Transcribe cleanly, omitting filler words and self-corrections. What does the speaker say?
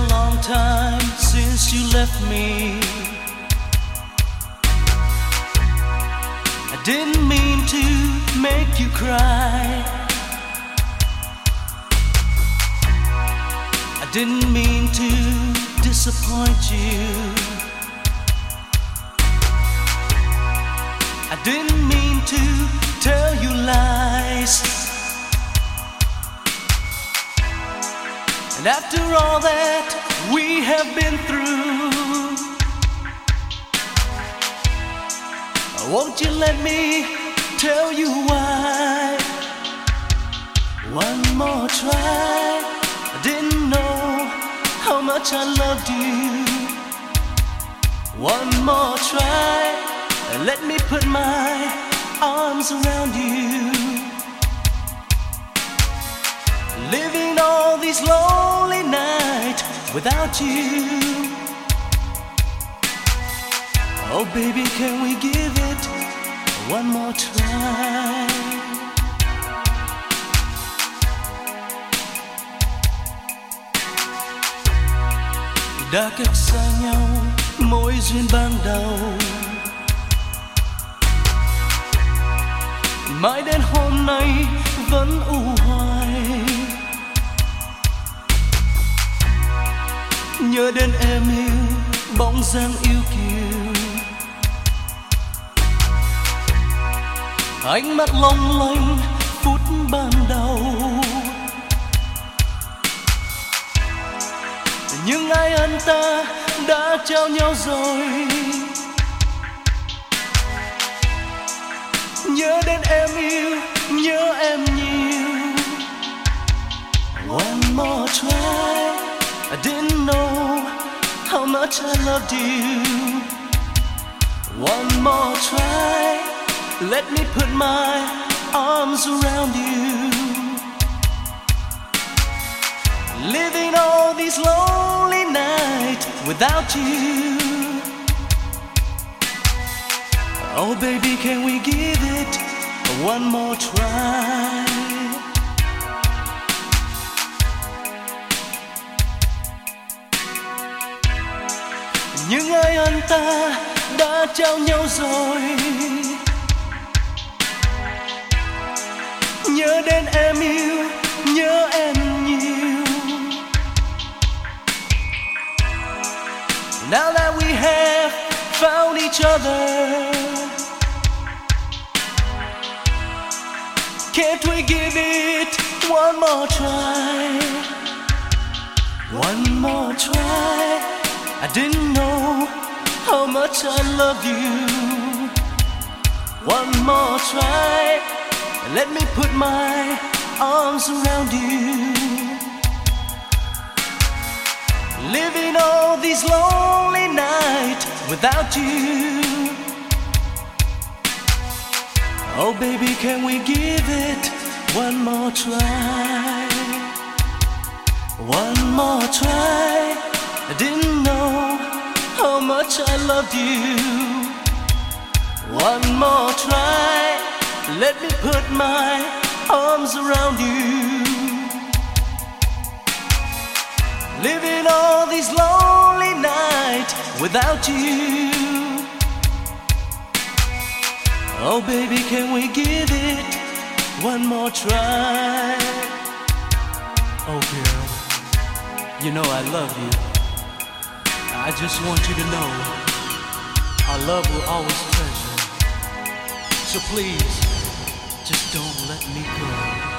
long time since you left me. I didn't mean to make you cry. I didn't mean to disappoint you. I didn't mean to tell you lies. And after all that we have been through, won't you let me tell you why? One more try. I didn't know how much I loved you. One more try, and let me put my arms around you. Living all these lonely nights without you. Oh baby, can we give it one more try? Đã cách xa nhau mối duyên ban đầu, mãi đến hôm nay vẫn u hoài. Nhớ đến em yêu bóng dáng yêu kiều, ánh mắt long lanh phút ban đầu. Nhưng ai anh ta đã trao nhau rồi. Nhớ đến em yêu, nhớ em nhiều. One more try. I didn't know how much I loved you. One more try. Let me put my arms around you. Living all these lonely nights without you. Oh baby, can we give it one more try? Nhưng ai anh ta đã trao nhau rồi. Nhớ đến em yêu, nhớ em nhiều. Now that we have found each other, can't we give it one more try? One more try. I didn't know how much I love you. One more try. Let me put my arms around you. Living all these lonely nights without you. Oh baby, can we give it one more try? One more try. I didn't know how much I loved you. One more try. Let me put my arms around you. Living all these lonely nights without you. Oh baby, can we give it one more try? Oh girl, you know I love you. I just want you to know our love will always treasure. So please, just don't let me go.